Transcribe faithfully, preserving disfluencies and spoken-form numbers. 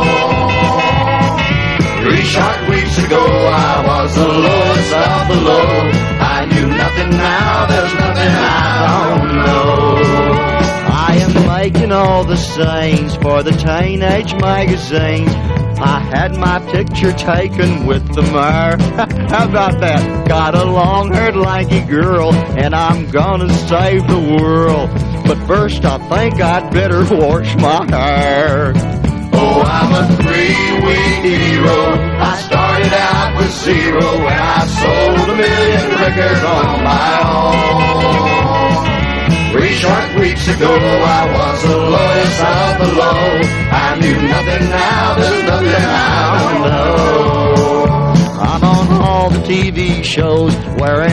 Three short weeks ago, I was the lowest of the low. I knew nothing, now there's nothing I don't know. I am making all the scenes for the teenage magazines. I had my picture taken with the mayor. How about that? Got a long-haired lanky girl, and I'm gonna save the world. But first I think I'd better wash my hair. Oh, I'm a three-week hero. I started out with zero, and I sold a million records on my own. Three short weeks ago, I was the lowest of the low. I knew nothing, now there's nothing I don't know. I'm on all the T V shows wearing